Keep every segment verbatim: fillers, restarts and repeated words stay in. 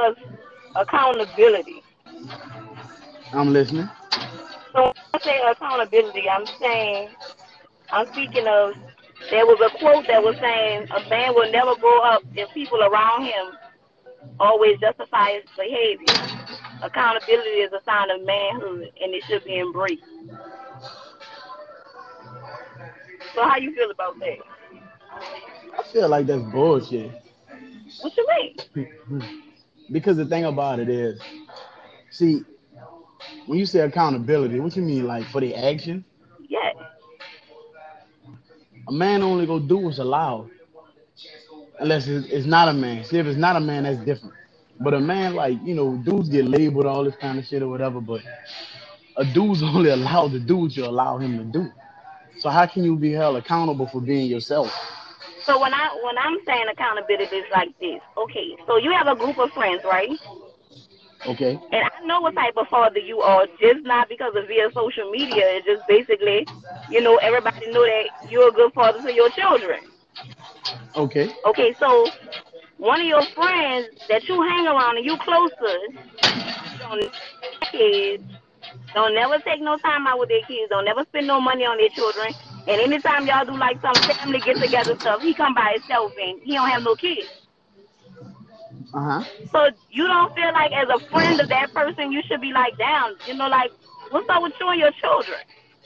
discuss accountability. I'm listening. So when I say accountability, I'm saying I'm speaking of there was a quote that was saying a man will never grow up if people around him always justify his behavior. Accountability is a sign of manhood and it should be embraced. So how you feel about that? I feel like that's bullshit. What you mean? Because the thing about it is, see, when you say accountability, what you mean, like for the action? Yeah. A man only go do what's allowed, unless it's, it's not a man. See, if it's not a man, that's different. But a man, like you know, dudes get labeled all this kind of shit or whatever. But a dude's only allowed to do what you allow him to do. So how can you be held accountable for being yourself? So when I when I'm saying accountability is like this, okay, so you have a group of friends, right? Okay. And I know what type of father you are, just not because of via social media. It's just basically, you know, everybody know that you're a good father to your children. Okay. Okay, so one of your friends that you hang around and you close to don't never have kids, don't never take no time out with their kids, don't never spend no money on their children. And anytime y'all do like some family get together stuff, he come by himself and he don't have no kids. Uh huh. So you don't feel like as a friend of that person you should be like, damn, you know, like what's up with you and your children?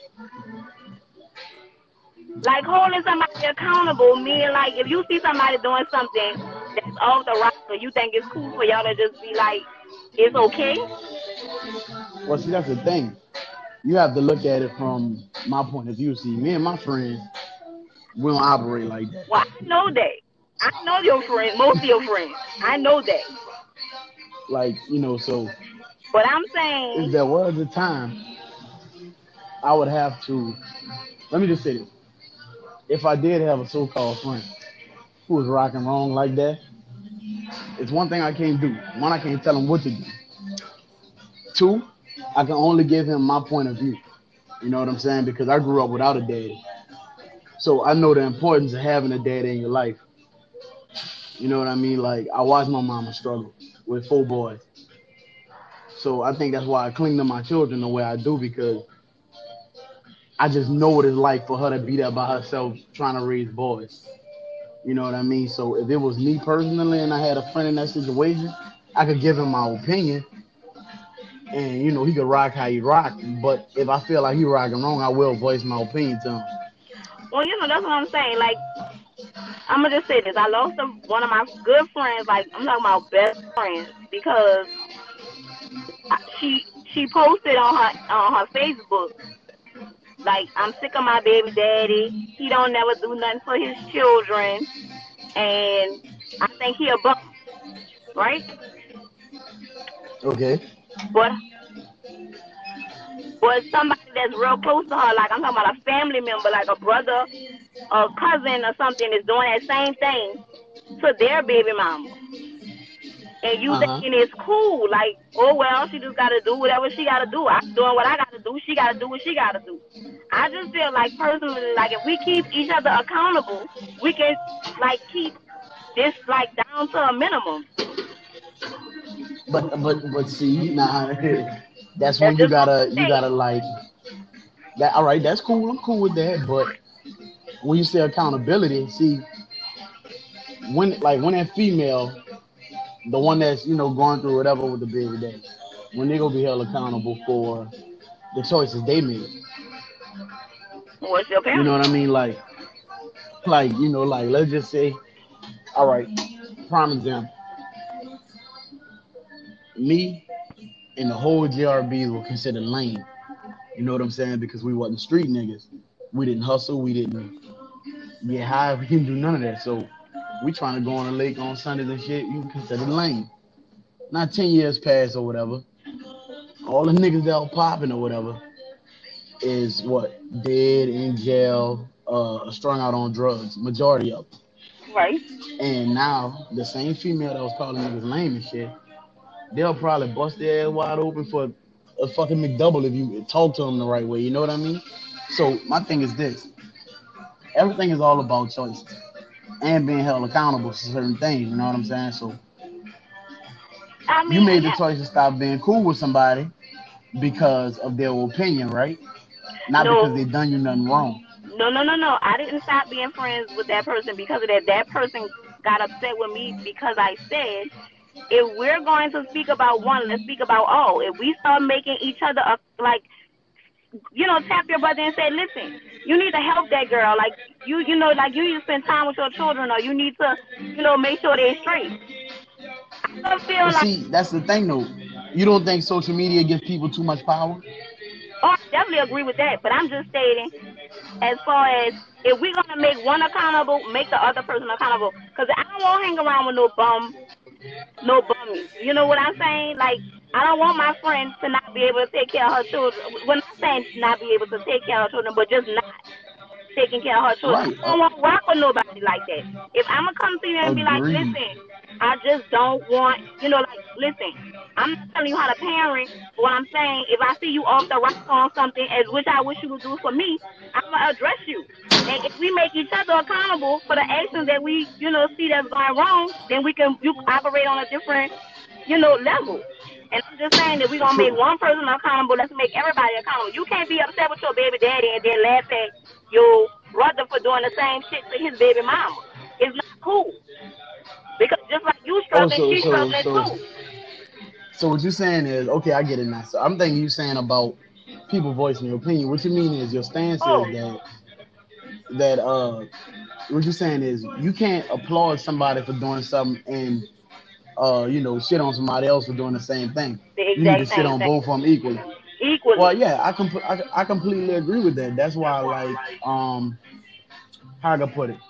Like holding somebody accountable, meaning like if you see somebody doing something that's off the rocker, you think it's cool for y'all to just be like, it's okay? Well, see, that's the thing. You have to look at it from my point of view. See, me and my friends, we don't operate like that. Well, I know that. I know your friends, most of your friends. I know that. Like, you know, so But I'm if saying, there was a time, I would have to, let me just say this. If I did have a so called friend who was rocking wrong like that, it's one thing I can't do. One, I can't tell him what to do. Two, I can only give him my point of view. You know what I'm saying? Because I grew up without a daddy. So I know the importance of having a daddy in your life. You know what I mean? Like, I watched my mama struggle with four boys. So I think that's why I cling to my children the way I do because I just know what it's like for her to be there by herself trying to raise boys. You know what I mean? So if it was me personally and I had a friend in that situation, I could give him my opinion and you know he could rock how he rock. But if I feel like he rocking wrong, I will voice my opinion to him. well, you know, that's what I'm saying. Like, I'm gonna just say this. I lost a, one of my good friends. Like, I'm talking about best friends because she she posted on her on her Facebook like, I'm sick of my baby daddy. He don't never do nothing for his children, and I think he a bum, right? Okay. But but somebody that's real close to her, like I'm talking about a family member, like a brother, a cousin, or something, is doing that same thing to their baby mama. And you Uh huh. thinking it's cool, like, oh well, she just gotta do whatever she gotta do. I'm doing what I gotta do. She gotta do what she gotta do. I just feel like personally, like if we keep each other accountable, we can like keep this like down to a minimum. But but but see, nah, that's That's when you just what gotta I'm you gotta saying. like that. All right, that's cool. I'm cool with that. But when you say accountability, see, when like when that female, the one that's you know going through whatever with the baby daddy, when they gonna be held accountable for the choices they made. What's your You know parents? what I mean? Like like you know like let's just say, all right, prime example, me and the whole J R Bs were considered lame. You know what I'm saying? Because we wasn't street niggas. We didn't hustle. We didn't get high. We didn't do none of that. So we trying to go on the lake on Sundays and shit. You consider lame. Not ten years passed or whatever. All the niggas that were popping or whatever is what dead in jail, uh, strung out on drugs. Majority of them. Right. And now the same female that was calling niggas lame and shit, they'll probably bust their ass wide open for a fucking McDouble if you talk to them the right way. You know what I mean? So my thing is this: everything is all about choices and being held accountable for certain things. You know what I'm saying? So I You mean, made the yeah. choice to stop being cool with somebody because of their opinion, right? Not because No, they done you nothing wrong. no, no, no, no. I didn't stop being friends with that person because of that. That person got upset with me because I said, if we're going to speak about one, let's speak about all. If we start making each other a, like, you know, tap your brother and say, listen, you need to help that girl. Like, you, you know, like you need to spend time with your children, or you need to, you know, make sure they're straight. I don't feel But like, see, that's the thing though. You don't think social media gives people too much power? oh, I definitely agree with that. But I'm just stating, as far as if we're gonna make one accountable, make the other person accountable. Cause I don't want to hang around with no bum, no bummies. You know what I'm saying? Like, I don't want my friend to not be able to take care of her children. We're not saying not be able to take care of her children, but just not taking care of her children. Right. I don't want to rock with nobody like that. If I'm gonna come to you and be like, Agreed. listen, I just don't want, you know, like, listen, I'm not telling you how to parent, but what I'm saying, if I see you off the rock on something, as which I wish you would do for me, I'm gonna address you. And if we make each other accountable for the actions that we, you know, see that's going wrong, then we can you operate on a different, you know, level. And I'm just saying that we're gonna make True. one person accountable, let's make everybody accountable. You can't be upset with your baby daddy and then laugh at your brother for doing the same shit to his baby mama. It's not cool. Because just like you Oh, struggling, so she's so struggling so too. so what you're saying is okay. I get it now. So I'm thinking you saying about people voicing their opinion. What you mean is your stance is Oh, that that uh what you're saying is you can't applaud somebody for doing something and uh you know shit on somebody else for doing the same thing. the You need to exact shit same on thing. both of them equally. Well, Equally. yeah, I com- I, I completely agree with that. That's why, like, um, how I can put it,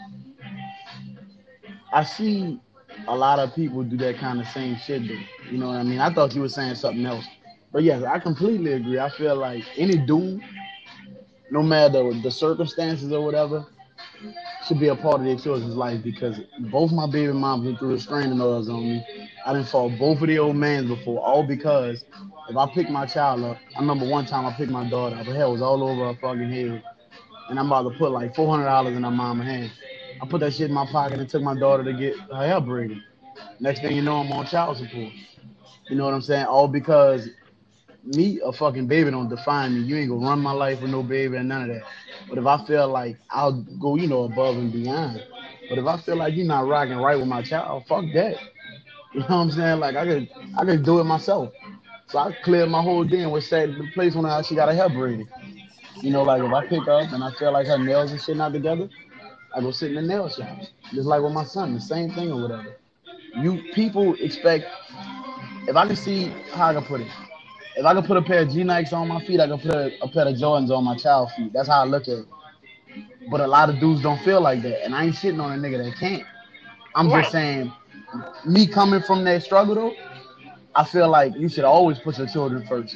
I see a lot of people do that kind of same shit. Though. You know what I mean? I thought you were saying something else, but yes, I completely agree. I feel like any dude, no matter the circumstances or whatever, should be a part of their children's life because both my baby moms went through restraining orders on me. I didn't fought both of the old mans before, all because if I pick my child up, I remember one time I picked my daughter up, her hair was all over her fucking head, and I'm about to put like four hundred dollars in her mama's hand. I put that shit in my pocket and took my daughter to get her hair braided. Next thing you know, I'm on child support. You know what I'm saying? All because me, a fucking baby don't define me. You ain't gonna run my life with no baby and none of that. But if I feel like I'll go, you know, above and beyond. But if I feel like you're not rocking right with my child, fuck that. You know what I'm saying? Like I could, I could do it myself. So I cleared my whole day and was sat at the place when I, she got her hair braided. You know, like if I pick up and I feel like her nails and shit not together, I go sit in the nail shop. Just like with my son, the same thing or whatever. You people expect if I can see how I can put it. If I can put a pair of G Nikes on my feet, I can put a, a pair of Jordans on my child's feet. That's how I look at it. But a lot of dudes don't feel like that, and I ain't shitting on a nigga that can't. I'm just Right. saying, me coming from that struggle though, I feel like you should always put your children first.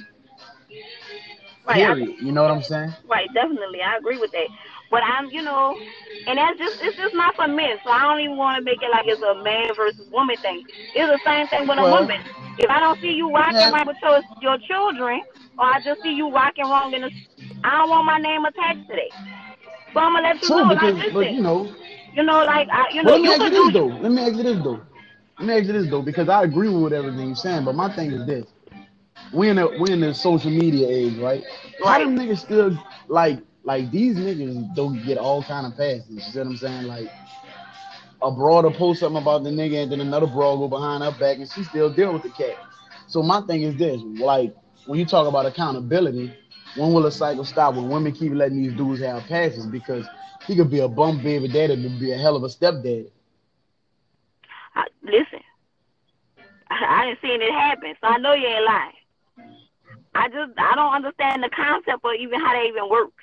Right. I Period. You know what I'm saying? Right, definitely. I agree with that. But I'm, you know, and that's just, it's just not for men. So I don't even want to make it like it's a man versus woman thing. It's the same thing with a Well, woman. If I don't see you rocking yeah, right with your, your children, or I just see you rocking wrong in the, I don't want my name attached to that. So I'm going to let you true know, like, because, but listen, you know, you know, like, I, you well, know, let me you ask you could this do though. you. Let me ask you this though. Let me ask you this though, because I agree with everything you're saying. But my thing is this: we in the we in the social media age, right? How Right. them niggas still like like these niggas don't get all kind of passes. You see what I'm saying? Like a broad will post something about the nigga, and then another broad go behind her back, and she still deal with the cat. So my thing is this: like when you talk about accountability, when will a cycle stop? When women keep letting these dudes have passes because he could be a bum baby daddy, but be a hell of a stepdaddy. I, listen, I, I didn't seen it happen, so I know you ain't lying. I just, I don't understand the concept or even how that even works.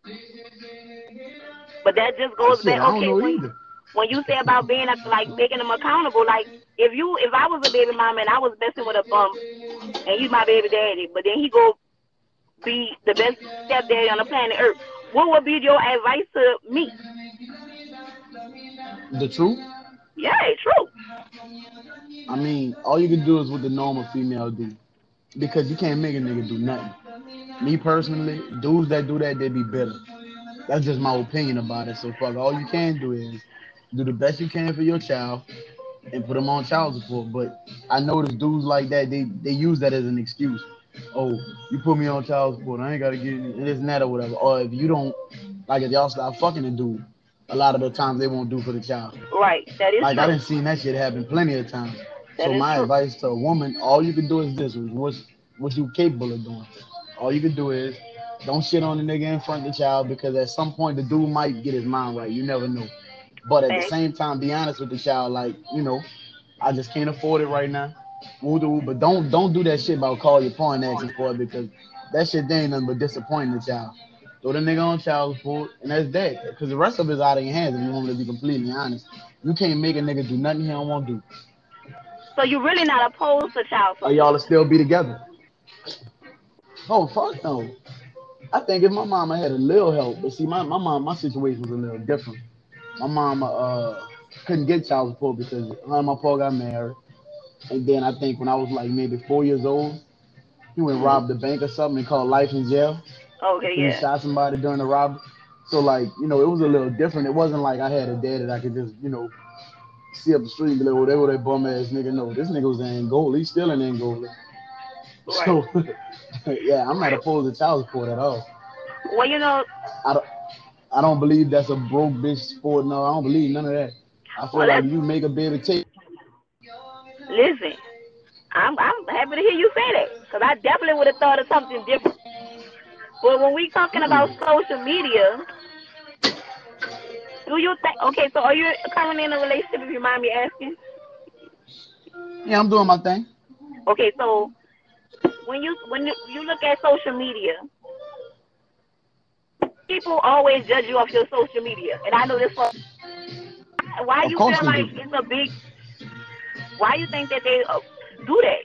But that just Uh, goes shit, back. I don't Okay, know when either. when you say about being like making them accountable, like if you if I was a baby mama and I was messing with a bum and he's my baby daddy, but then he go be the best stepdaddy on the planet Earth, what would be your advice to me? The truth. Yeah, it's true. I mean, all you can do is what the normal female do because you can't make a nigga do nothing. Me personally, dudes that do that, they be bitter. That's just my opinion about it. So fuck, all you can do is do the best you can for your child and put them on child support. But I notice dudes like that, they they use that as an excuse. Oh, you put me on child support, I ain't gotta get it, this and that or whatever. Or if you don't, like if y'all stop fucking the dude, a lot of the times they won't do for the child. Right. That is Like I true. didn't see that shit happen plenty of times. That So is my true. advice to a woman, all you can do is this: is what's what you capable of doing. All you can do is don't shit on the nigga in front of the child because at some point the dude might get his mind right. You never know. But at the Thanks. same time, be honest with the child. Like you know, I just can't afford it right now. Woo doo. But don't don't do that shit about call your pawn asking for it because that shit they ain't nothing but disappointing the child. Throw the nigga on child support and that's that. Because the rest of it's out of your hands if you want me to be completely honest. You can't make a nigga do nothing he don't want to do. So you're really not opposed to child Or y'all support? will still be together. Oh fuck no. I think if my mama had a little help, but see my, my mom my situation was a little different. My mama uh couldn't get child support because her and my pa got married. And then I think when I was like maybe four years old, he went and Hmm. robbed the bank or something and called life in jail Okay, because he yeah. shot somebody during the robbery. So like, you know, it was a little different. It wasn't like I had a dad that I could just, you know, see up the street and be like, oh, there go that bum ass nigga. No, this nigga was in Angola. He's still in Angola. Right. So yeah, I'm not opposed to child support at all. Well, you know, I don't, I don't believe that's a broke bitch sport. No, I don't believe none of that. I feel well, like let's if you make a baby take, listen. I'm I'm happy to hear you say that because I definitely would have thought of something different. But when we talking about mm, social media, do you think? Okay, so are you currently in a relationship? If you mind me asking. yeah, I'm doing my thing. Okay, so when you when you, you look at social media, people always judge you off your social media, and I know this for why Of you course feel they like do. it's a big. Why you think that they uh, do that?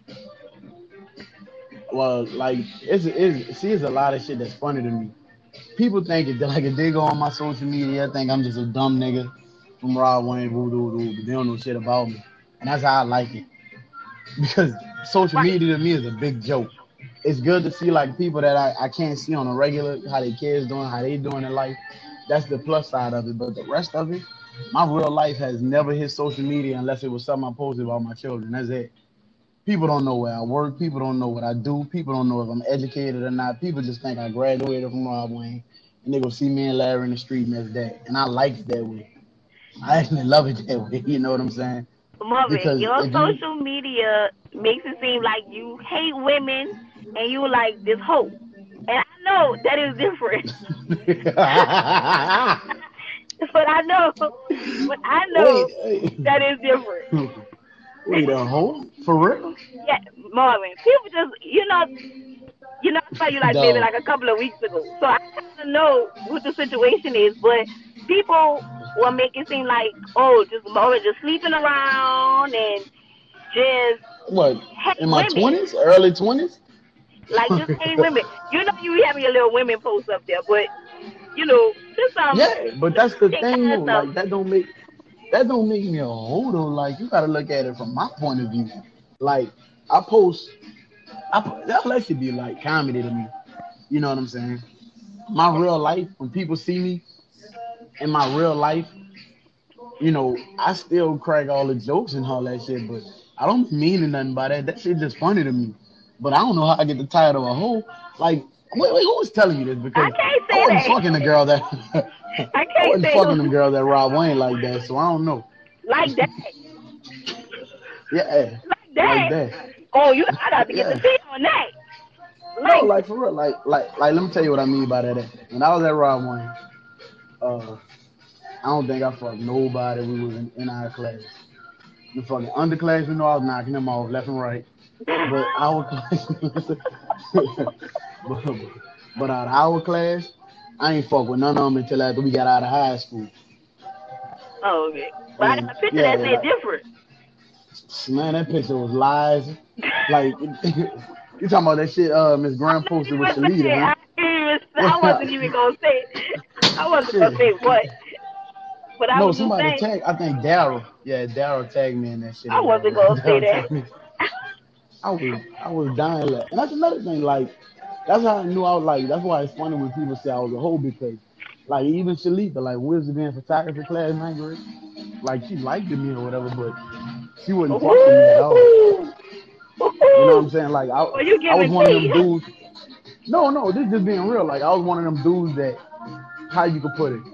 Well, like it's it's see, it's a lot of shit that's funny to me. People think it like if they go on my social media, I think I'm just a dumb nigga from Rod Wayne, woo doo doo, but they don't know shit about me, and that's how I like it because social Right. media to me is a big joke. It's good to see like people that I, I can't see on a regular, how their kids doing, how they doing in life. That's the plus side of it, but the rest of it, my real life has never hit social media unless it was something I posted about my children. That's it. People don't know where I work. People don't know what I do. People don't know if I'm educated or not. People just think I graduated from Rob Wayne, and they go see me and Larry in the street, and that's that. And I like it that way. I actually love it that way. You know what I'm saying? Marvin, Because your if you, social media makes it seem like you hate women and you like this hoe. And I know that is different. but I know, but I know wait, wait, that is different. wait, a hoe for real? Yeah, Marvin, people just, you know, you know, I saw you like maybe Dog. like a couple of weeks ago. So I kind of know what the situation is, but people will make it seem like, oh, just Marvin just sleeping around and just What? hate In my women. twenties, early twenties? Like just hate women. You know you be having your little women posts up there, but you know, just some Yeah, but that's the chick thing kind though. of stuff. Like that don't make that don't make me a hoe though. Like you gotta look at it from my point of view. Like I post, I po- that let should be like comedy to me. You know what I'm saying? My real life, when people see me in my real life, you know, I still crack all the jokes and all that shit, but I don't mean nothing by that. That shit just funny to me. But I don't know how I get the title of a hoe. Like, wait, wait, who was telling you this? I Because can't I say wasn't fucking the that. girl that I I can't wasn't say fucking them who girls that Rob Wayne like that, so I don't know. like that, Yeah, like like that. that. Oh, you, I got to get the Yeah. tea on that. No, Like, like for real, like like like let me tell you what I mean by that. When I was at Rob Wayne, uh, I don't think I fucked nobody. We was in, in our class. The fucking underclassmen know I was knocking them off left and right. But our class, but, but out of our class, I ain't fuck with none of them until after we got out of high school. oh, okay. But I got And a picture that yeah, said like different. man, that picture was lies. Like you talking about that shit? Uh, Miss I'm Graham not posted with even saying Shalita, it. huh? I didn't even. I wasn't What? even gonna say. I wasn't gonna Shit. say what, but I No, was just somebody saying. tagged. I think Daryl. Yeah, Daryl tagged me in that shit I or wasn't whatever. gonna say Daryl that. tagged me. I was I was dying laughing. And that's another thing. Like that's how I knew I was like. That's why it's funny when people say I was a hoe because like even Shalita, like we was in photography class in ninth grade. Like she liked me or whatever, but She wouldn't fuck with me at all. Ooh. You know what I'm Ooh. saying? Like I, Well, you I was giving one of them tea. dudes. No, no, this just being real. Like I was one of them dudes that, how you could put it,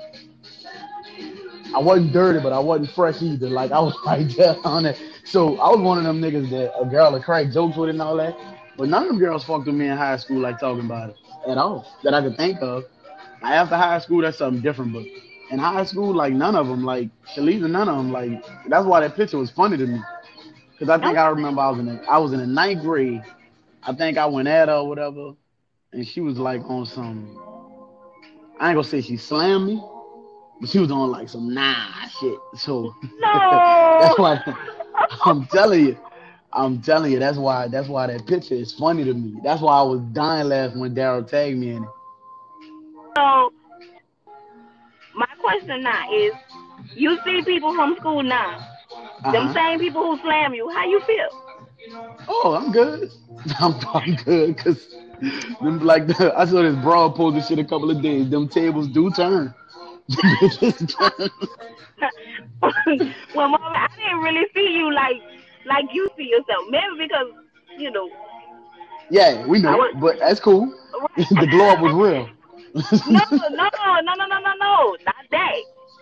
I wasn't dirty, but I wasn't fresh either. Like I was right there on it. So I was one of them niggas that a girl would crack jokes with and all that. But none of them girls fucked with me in high school like talking about it at all that I could think of. Now, after high school, that's something different. But in high school, like none of them, like Shaliza, none of them, like that's why that picture was funny to me. Cause I think I Okay. remember I was in the, I was in the ninth grade. I think I went at her or whatever, and she was like on some. I ain't gonna say she slammed me, but she was on like some nah shit. So that's No. why I'm telling you, I'm telling you, that's why that's why that picture is funny to me. That's why I was dying laughing when Daryl tagged me in it. So my question now is, you see people from school now, Uh them huh. same people who slam you, how you feel? Oh, I'm good. I'm, I'm good because them like the, I saw this broad post this shit a couple of days. Them tables do turn. Them bitches turn. Well, mom, I didn't really see you like like you see yourself. Maybe because you know Yeah, we I know, was but that's cool. The glow up was right. real. No, no, no, no, no, no, no, not that.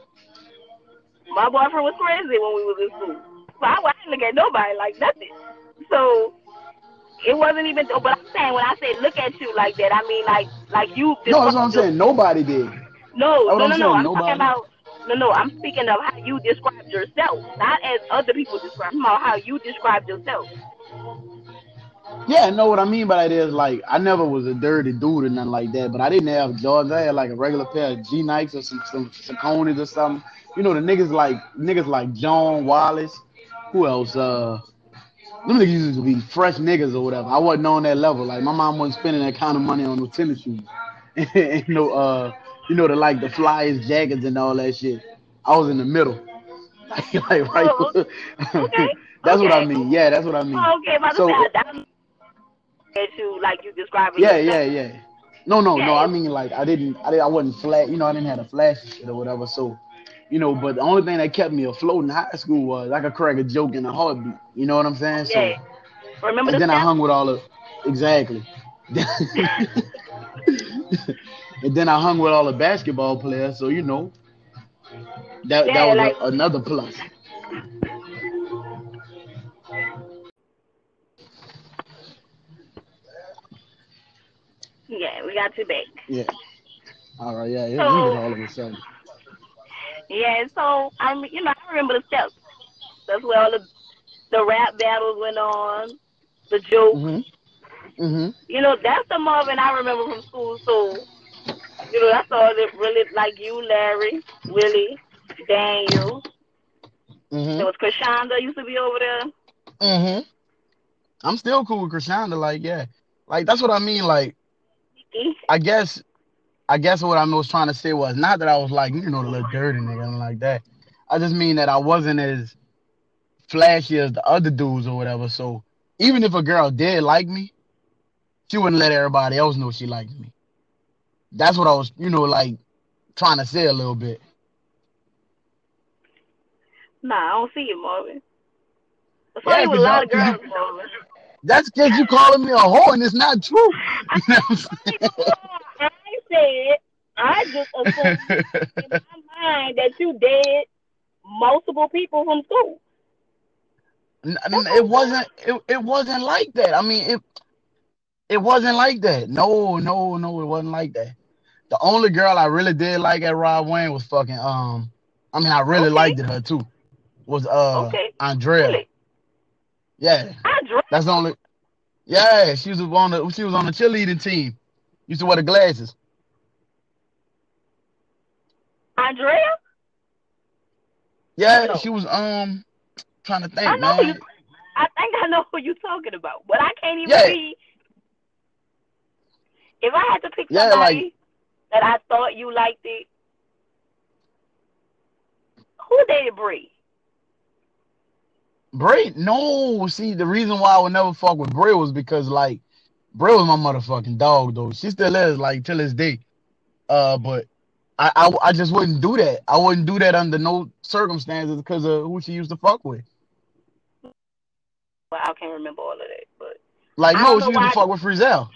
My boyfriend was crazy when we was in school, so I, I didn't look at nobody like nothing. So it wasn't even. But I'm saying when I say look at you like that, I mean like like you No, that's what I'm described saying. yourself. Nobody did. That's No, what no, I'm no, no. saying. I'm talking Nobody. about no, no. I'm speaking of how you described yourself, not as other people describe. I'm about how you described yourself. Yeah, I know what I mean by that is like I never was a dirty dude or nothing like that, but I didn't have Jordans. I had like a regular pair of G Nikes or some some Saucony's or something. You know the niggas like niggas like John Wallace. Who else? Uh, them niggas used to be fresh niggas or whatever. I wasn't on that level. Like my mom wasn't spending that kind of money on no tennis shoes. And no, uh, you know the like the flyers, jackets, and all that shit. I was in the middle, like right. Oh, okay, That's what I okay, mean. Yeah, that's what I mean. oh, okay. About to say So I, I at you like you describing yeah, yourself. yeah, yeah. No, no, no. I Yes. mean, like, I didn't, I, didn't, I wasn't flat. You know, I didn't have a flash shit or whatever. So, you know, but the only thing that kept me afloat in high school was I could crack a joke in a heartbeat. You know what I'm saying? So, Yeah. Remember and the then I steps? hung with all the exactly. And then I hung with all the basketball players. So, you know, that that Yeah, was like a, another plus. yeah, we got you back. Yeah. All right. Yeah. It ended So all of a sudden. yeah, so I mean, you know, I remember the steps. That's where all the the rap battles went on, the jokes. Mhm. Mhm. You know, that's the Marvin I remember from school. So you know, that's all that really like you, Larry, Willie, Daniel. There Mhm. was Krishanda used to be over there. Mhm. I'm still cool with Krishanda. Like, yeah. Like that's what I mean. Like, Nikki. I guess I guess what I was trying to say was not that I was like, you know, the little dirty nigga and like that. I just mean that I wasn't as flashy as the other dudes or whatever. So even if a girl did like me, she wouldn't let everybody else know she liked me. That's what I was, you know, like trying to say a little bit. Nah, I don't see you, Marvin. I saw Yeah, you with cause a lot y'all, of cause you, girls, Marvin. that's cause you calling me a whore and it's not true. I You know what ain't gonna lie. I said I just I'm assumed in saying? my mind that you dated multiple people from school. N- That's n- what It I'm saying. wasn't. It, it wasn't like that. I mean, it it wasn't like that. No, no, no, it wasn't like that. The only girl I really did like at Rod Wayne was fucking um. I mean, I really Okay, liked her too. Was uh okay. Andrea? Really? Yeah, Andrea? that's the only. Yeah, she was on the she was on the cheerleading team. Used to wear the glasses. Andrea? Yeah, No. she was um trying to I think, know who you man. I think I know who you're talking about. But I can't even Yeah, be if I had to pick yeah, like somebody that I thought you liked it, who dated Bree? Bray. No, see, the reason why I would never fuck with Bray was because like Bray was my motherfucking dog though. She still is like till this day. Uh, but I, I I just wouldn't do that. I wouldn't do that under no circumstances because of who she used to fuck with. Well, I can't remember all of that, but Like, I no, don't she know used to why. fuck with Frizzell.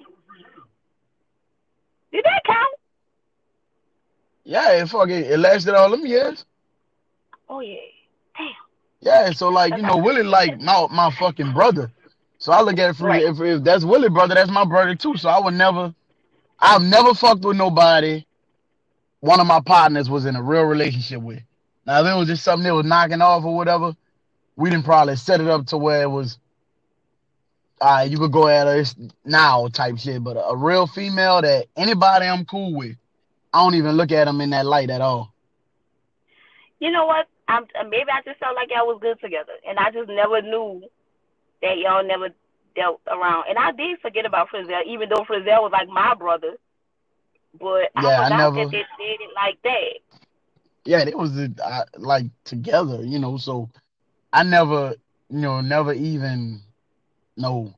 Did that count? Yeah, it fucking it lasted all them years. Oh yeah. Damn. Yeah, so like, you That's know, Willie like my my fucking brother. So I look at it for right. if, if that's Willie brother, that's my brother too. So I would never I've never fucked with nobody one of my partners was in a real relationship with. Now if it was just something that was knocking off or whatever, we didn't probably set it up to where it was all right, you could go at her now type shit. But a, a real female that anybody I'm cool with, I don't even look at them in that light at all. You know what? I'm maybe I just felt like y'all was good together, and I just never knew that y'all never dealt around. And I did forget about Frizzell, even though Frizzell was like my brother. But I Yeah, I forgot that never. they did it like that. Yeah, it was uh, like together, you know. So I never, you know, never even know.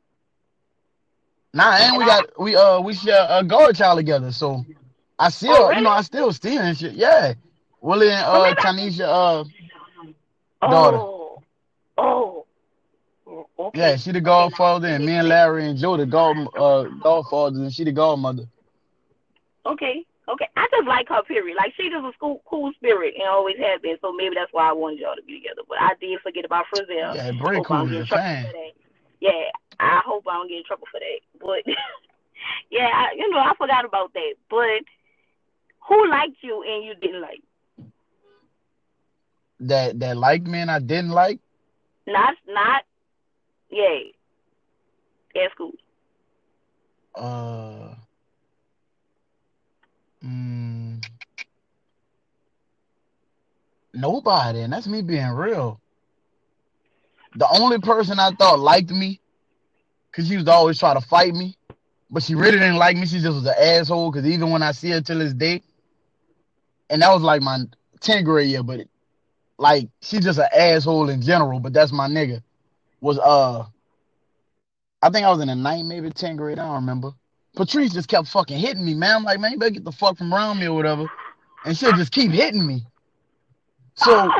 Nah, and And we I, got we uh we share a guard child together. So I oh still, you know, really? I still steal and shit. Yeah, Willie and But uh maybe Tanisha uh I, daughter. oh, oh, Yeah, okay, she the okay. Now godfather, it and me makes and sense. Larry and Joe the god uh godfathers, and she the godmother. Okay, okay. I just like her, period. Like, she just a cool, cool spirit and always has been. So maybe that's why I wanted y'all to be together. But I did forget about Frizzell. Yeah, Bray Hope I Cool don't is get in the trouble fan. for that. Yeah, I hope I don't get in trouble for that. But yeah, I, you know, I forgot about that. But who liked you and you didn't like? That that liked me and I didn't like. Not, not. Yeah, that's cool. Uh, mm, Nobody, and that's me being real. The only person I thought liked me, cause she used to always try to fight me, but she really didn't like me. She just was an asshole. Cause even when I see her till this day, and that was like my tenth grade year, but it, like she's just an asshole in general. But that's my nigga. Was uh, I think I was in the ninth, maybe tenth grade. I don't remember. Patrice just kept fucking hitting me, man. I'm like, man, you better get the fuck from around me or whatever. And she'll just keep hitting me. So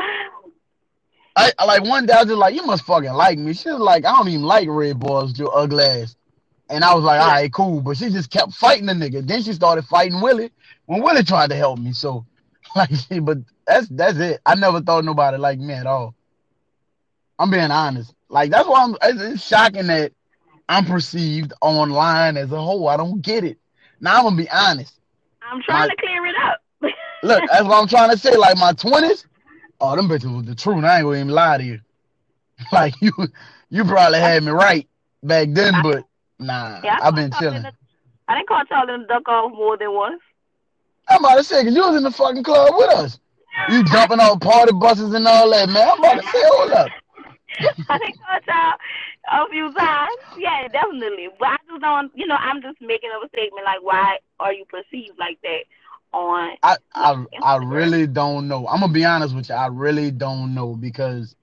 I, I like one day I was just like, you must fucking like me. She was like, I don't even like red balls, your ugly ass. And I was like, all Right. right, cool. But she just kept fighting the nigga. Then she started fighting Willie when Willie tried to help me. So like, but that's that's it. I never thought nobody liked me at all. I'm being honest. Like that's why I'm. It's, it's shocking that I'm perceived online as a whole. I don't get it. Now I'm gonna be honest. I'm trying My to clear it up. look, that's what I'm trying to say. Like my twenties, oh, them bitches was the truth. I ain't gonna even lie to you. Like you, you probably had me right back then, I, but nah, yeah, I I've caught been y'all in chilling. the, I didn't call y'all in the duck off more than once. I'm about to say, cause you was in the fucking club with us. You jumping on party buses and all that, man. I'm about to say, hold up. I didn't call y'all a few times. Yeah, definitely. But I just don't, you know, I'm just making up a statement like, why are you perceived like that on, I, like, I, I Instagram? really don't know. I'm gonna be honest with you. I really don't know because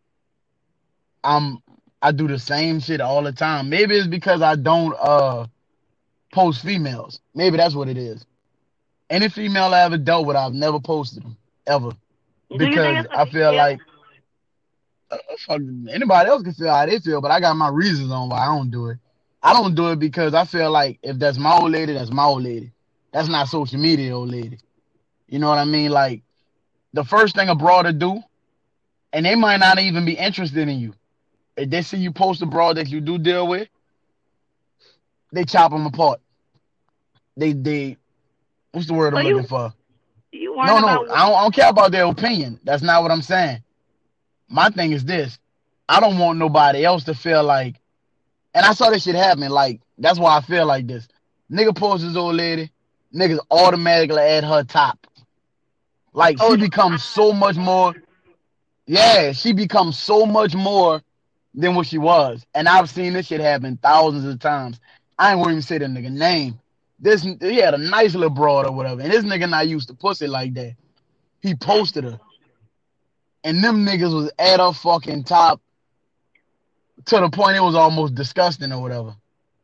I'm, I do the same shit all the time. Maybe it's because I don't uh post females. Maybe that's what it is. Any female I ever dealt with, I've never posted them ever Do you think because it's a I big feel deal? like uh, fuck, anybody else can feel how they feel, but I got my reasons on why I don't do it. I don't do it because I feel like if that's my old lady, that's my old lady. That's not social media old lady. You know what I mean? Like the first thing a broader do, and they might not even be interested in you. If they see you post a broad that you do deal with, they chop them apart. They they what's the word So I'm you, looking for? you No, worrying no, about I don't, I don't care about their opinion. That's not what I'm saying. My thing is this: I don't want nobody else to feel like, and I saw this shit happen. Like that's why I feel like this. Nigga posts his old lady, niggas automatically add her top. Like oh, she becomes so much more. Yeah, she becomes so much more than what she was. And I've seen this shit happen thousands of times. I ain't gonna even say the nigga name. This he had a nice little broad or whatever, and this nigga not used to pussy like that. He posted her, and them niggas was at her fucking top to the point it was almost disgusting or whatever.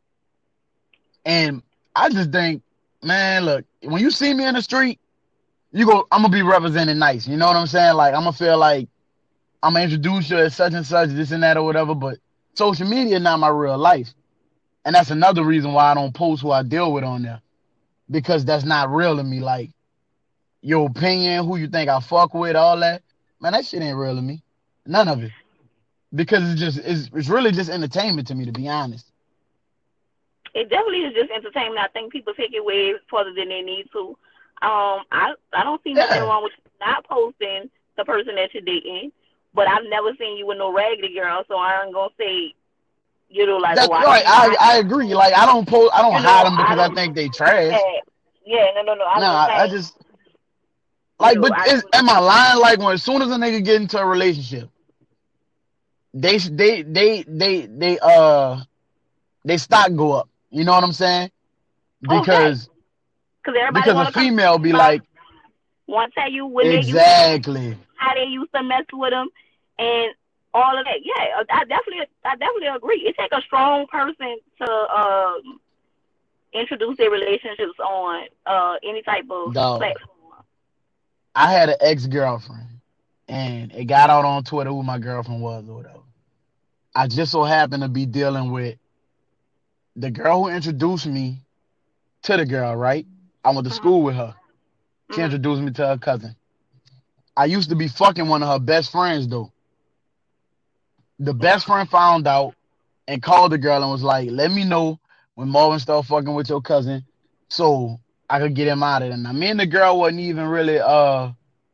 And I just think, man, look, when you see me in the street, you go, I'm gonna be represented nice. You know what I'm saying? Like I'm gonna feel like I'm gonna introduce you as such and such, this and that or whatever. But social media not my real life. And that's another reason why I don't post who I deal with on there. Because that's not real to me. Like, your opinion, who you think I fuck with, all that. Man, that shit ain't real to me. None of it. Because it's just, it's, it's really just entertainment to me, to be honest. It definitely is just entertainment. I think people take it way further than they need to. Um, I I don't see nothing Yeah. wrong with not posting the person that you're dating, but I've never seen you with no raggedy girl, so I ain't gonna say, you know, like, That's oh, I right. see I, I my, agree. Like, I don't post, I don't you hide know, them I because I don't, think they trash. yeah, yeah, no, no, no. I No, was just I, I saying, just, you like, know, but I is, just, am I lying? Like, when as soon as a nigga get into a relationship, they, they, they, they, they, uh, they stock go up. You know what I'm saying? oh, hey, Because, because everybody because a want to come female be about, like, want to tell you when they used to, exactly. how they used to mess with them, and all of that. Yeah, I definitely, I definitely agree. It takes a strong person to uh, introduce their relationships on uh, any type of Dog. platform. I had an ex-girlfriend and it got out on Twitter who my girlfriend was or whatever. I just so happened to be dealing with the girl who introduced me to the girl, right? I went to Mm-hmm. school with her. She Mm-hmm. introduced me to her cousin. I used to be fucking one of her best friends though. The best friend found out and called the girl and was like, let me know when Marvin start fucking with your cousin so I could get him out of there. Now me and the girl wasn't even really uh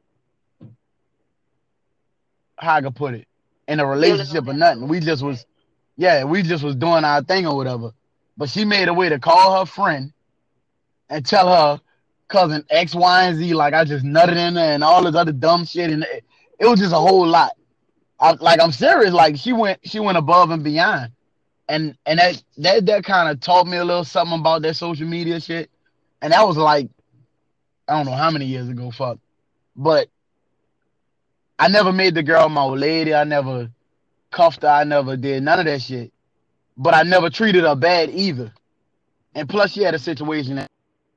how I could put it, in a Building on relationship or that. nothing. We just was yeah, we just was doing our thing or whatever. But she made a way to call her friend and tell her cousin X, Y, and Z like I just nutted in there and all this other dumb shit, and it, it was just a whole lot. I, like I'm serious. Like she went, she went above and beyond, and and that that that kind of taught me a little something about that social media shit. And that was like I don't know how many years ago, fuck. But I never made the girl my old lady. I never cuffed her. I never did none of that shit. But I never treated her bad either. And plus, she had a situation that.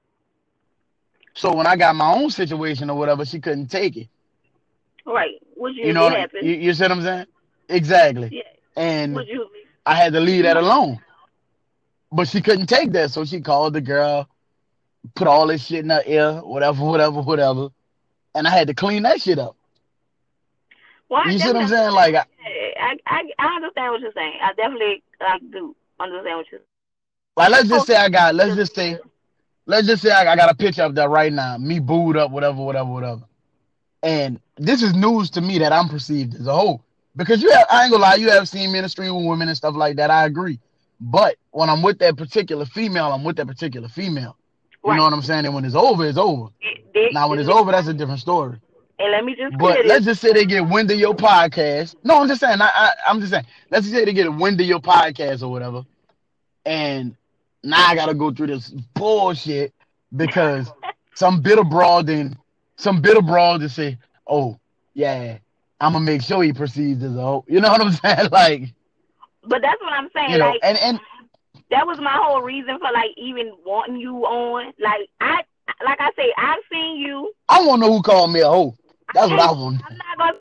So when I got my own situation or whatever, she couldn't take it. Right, which You usually know, you, happens. you see what I'm saying? Exactly. Yeah, And which usually. I had to leave that alone. But she couldn't take that, so she called the girl, put all this shit in her ear, whatever, whatever, whatever. And I had to clean that shit up. Well, I You see what I'm definitely saying? understand. Like, I, I, I, I understand what you're saying. I definitely, I do understand what you're saying. like let's just Oh, say I got, let's just say, let's just say I, I got a picture up there right now, me booed up, whatever, whatever, whatever. And this is news to me that I'm perceived as a hoe. Because you have, I ain't gonna lie, you have seen me in the street with women and stuff like that. I agree. But when I'm with that particular female, I'm with that particular female. You know right. what I'm saying? And when it's over, it's over. It, they, Now, when it's over, that's a different story. and let me just But clear let's this. just say they get wind of your podcast. No, I'm just saying. I, I, I'm just saying. Let's just say they get wind of your podcast or whatever. And now I got to go through this bullshit because some bitter broad and some bitter broad to say, oh, yeah, I'm going to make sure he perceives as a hoe. You know what I'm saying? Like, But that's what I'm saying. you know, Like, and, and that was my whole reason for like even wanting you on. Like, I, like I say, I've seen you. I want to know who called me a hoe. That's I, what I want. I'm not gonna.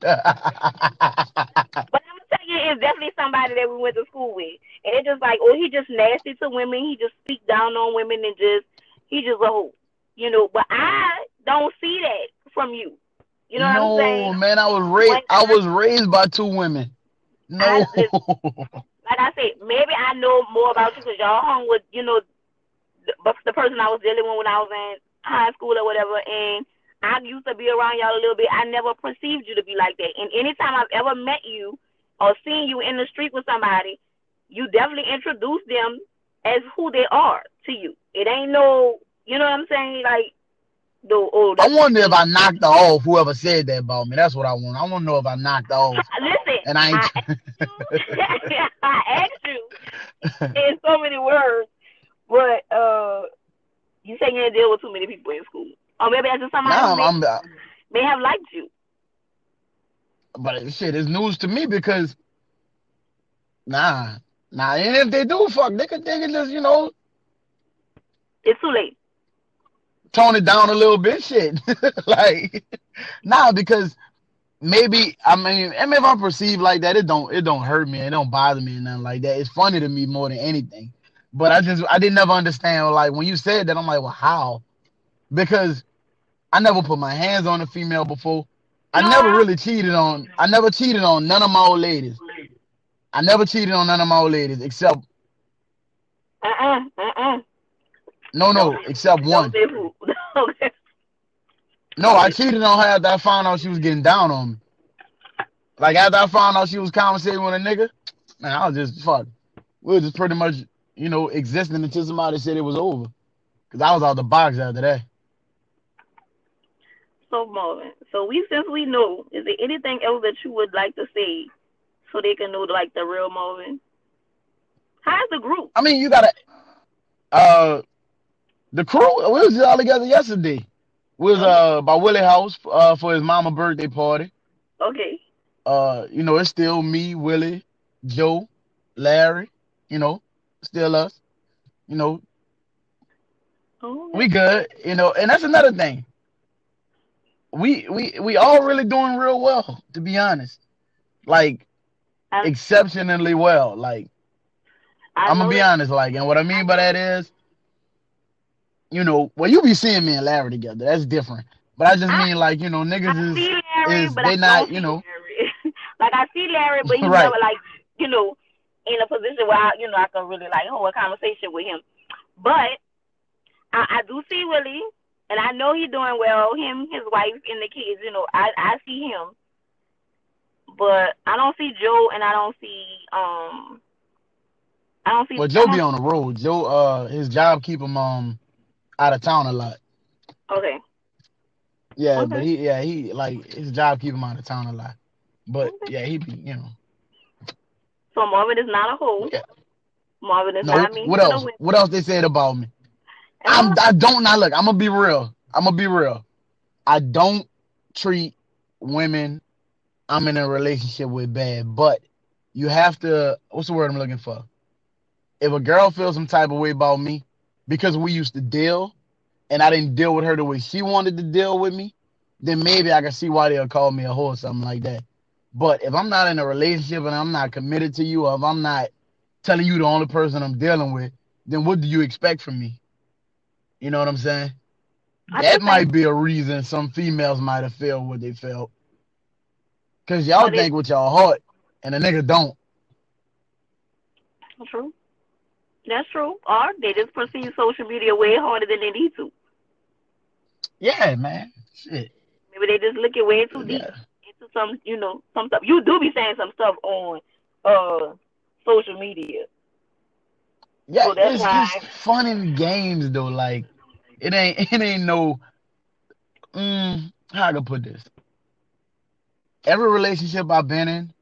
But I'm gonna tell you, it's definitely somebody that we went to school with, and it's just like, oh, he just nasty to women. He just speak down on women and just he just a hoe, you know. But I don't see that from you. You know no, what I'm saying? man, I was raised. I was raised by two women. No. I, like I said, maybe I know more about you because y'all hung with, you know, the, the person I was dealing with when I was in high school or whatever, and I used to be around y'all a little bit. I never perceived you to be like that. And anytime I've ever met you or seen you in the street with somebody, you definitely introduce them as who they are to you. It ain't no, you know what I'm saying? Like, the, oh, I wonder if I knocked her off, whoever said that about me. That's what I want. I want to know if I knocked her off. Listen, and I, ain't... I, asked you, I asked you in so many words, but uh, you say you didn't deal with too many people in school. Or maybe that's just somebody nah, who may, I'm, I'm, may have liked you. But shit, it's news to me because, nah, nah, and if they do fuck, they could, they could just, you know, it's too late. Tone it down a little bit, shit. Like, nah, because maybe I mean, I mean, if I'm perceived like that, it don't it don't hurt me. It don't bother me or nothing like that. It's funny to me more than anything. But I just I didn't never understand like when you said that I'm like, well, how? Because I never put my hands on a female before. I No, never really cheated on. I never cheated on none of my old ladies. I never cheated on none of my old ladies except uh-uh, uh-uh. no Don't no except don't one. say who. Okay. No, I cheated on her after I found out she was getting down on me. Like after I found out she was conversating with a nigga, man, I was just fuck. We were just pretty much, you know, existing until somebody said it was over. Cause I was out the box after that. So Marvin, so we since we know, is there anything else that you would like to say so they can know like the real Marvin? How's the group? I mean, you gotta uh the crew, we was all together yesterday. We was Okay. uh by Willie House uh for his mama birthday party. Okay. Uh, you know, it's still me, Willie, Joe, Larry, you know, still us. You know, Oh, we good, you know, and that's another thing. We we we all really doing real well, to be honest. Like I exceptionally well. Like I I'm gonna know be that. honest, like, and what I mean by that is, you know, well, you be seeing me and Larry together. That's different. But I just I mean like, you know, I niggas is see Larry, is but I they don't not, you see know, Larry. Like I see Larry, but he's right. never like you know in a position where I, you know I can really like hold a conversation with him. But I, I do see Willie, and I know he's doing well. Him, his wife, and the kids. You know, I I see him, but I don't see Joe, and I don't see um I don't see Well, I Joe be don't. on the road. Joe, uh, his job keep him um out of town a lot. Okay. Yeah, but Okay. he, yeah, he like his job keep him out of town a lot. But Okay. yeah, he be, you know, So Marvin is not a hoe. yeah. Marvin is not Nope. mean What to the else? women. What else they said about me? I'm, Uh, I don't not look. I'm gonna be real. I'm gonna be real. I don't treat women I'm in a relationship with bad, but you have to. What's the word I'm looking for? If a girl feels some type of way about me because we used to deal, and I didn't deal with her the way she wanted to deal with me, then maybe I can see why they'll call me a whore or something like that. But if I'm not in a relationship and I'm not committed to you, or if I'm not telling you the only person I'm dealing with, then what do you expect from me? You know what I'm saying? I That just think, might be a reason some females might have felt what they felt. Cause y'all but it's think with y'all heart and a nigga don't. true. That's true. Or they just perceive social media way harder than they need to. Yeah, man. Shit. Maybe they just look it way too deep Yeah. into some, you know, some stuff. You do be saying some stuff on uh social media, Yeah, so that's it's it's why. fun in games though. Like it ain't it ain't no mm, how I can put this. Every relationship I've been in,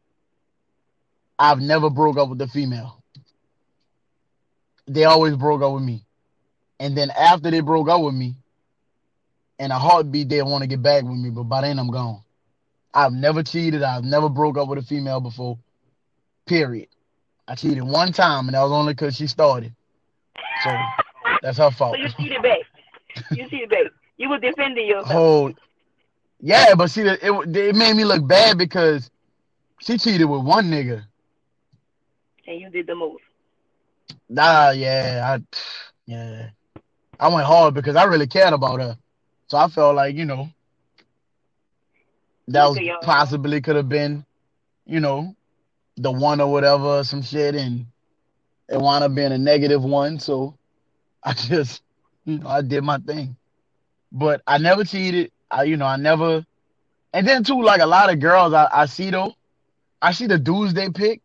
I've never broke up with the female. They always broke up with me. And then after they broke up with me, in a heartbeat they want to get back with me, but by then I'm gone. I've never cheated. I've never broke up with a female before. Period. I cheated one time, and that was only because she started. So that's her So fault. you cheated back. You cheated back. You were defending yourself, Oh, yeah, but see, it, it it made me look bad because she cheated with one nigga. and you did the most. Nah, yeah, I, yeah, I went hard because I really cared about her. So I felt like, you know, that Look was at y'all. possibly could have been, you know, the one or whatever, some shit, and it wound up being a negative one. So I just, you know, I did my thing. But I never cheated. I, you know, I never. And then too, like a lot of girls I, I see though, I see the dudes they pick,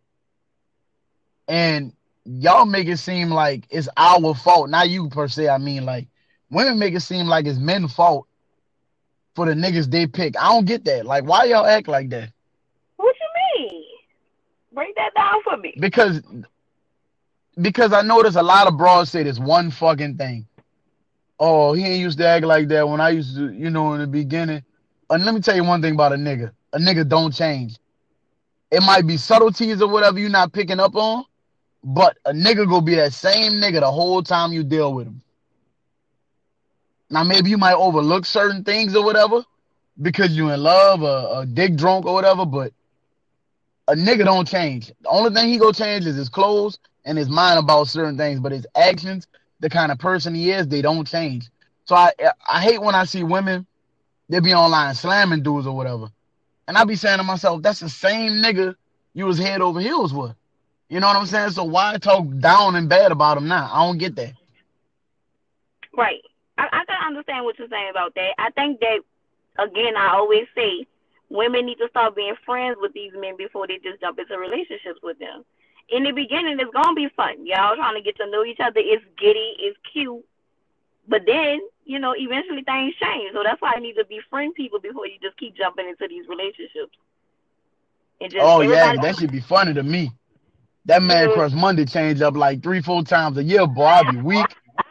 and y'all make it seem like it's our fault, not you per se. I mean, like women make it seem like it's men's fault for the niggas they pick. I don't get that. Like, why y'all act like that? What you mean? Break that down for me. Because because I notice a lot of broads say this one fucking thing. Oh, he ain't used to act like that when I used to, you know, in the beginning. And let me tell you one thing about a nigga. A nigga don't change. It might be subtleties or whatever you're not picking up on, but a nigga gonna be that same nigga the whole time you deal with him. Now maybe you might overlook certain things or whatever, because you in love or, or dick drunk or whatever, but a nigga don't change. The only thing he go change is his clothes and his mind about certain things, but his actions, the kind of person he is, they don't change. So I I hate when I see women, they be online slamming dudes or whatever. And I be saying to myself, that's the same nigga you was head over heels with. You know what I'm saying? So why talk down and bad about him now? I don't get that. Right. I, I can understand what you're saying about that. I think that, again, I always say women need to start being friends with these men before they just jump into relationships with them. In the beginning, it's going to be fun. Y'all trying to get to know each other. It's giddy. It's cute. But then, you know, eventually things change. So that's why you need to befriend people before you just keep jumping into these relationships. And just Oh, yeah, everybody. that should be funny to me. That Man Crush Monday changed up like three, four times a year, boy. I'll be weak.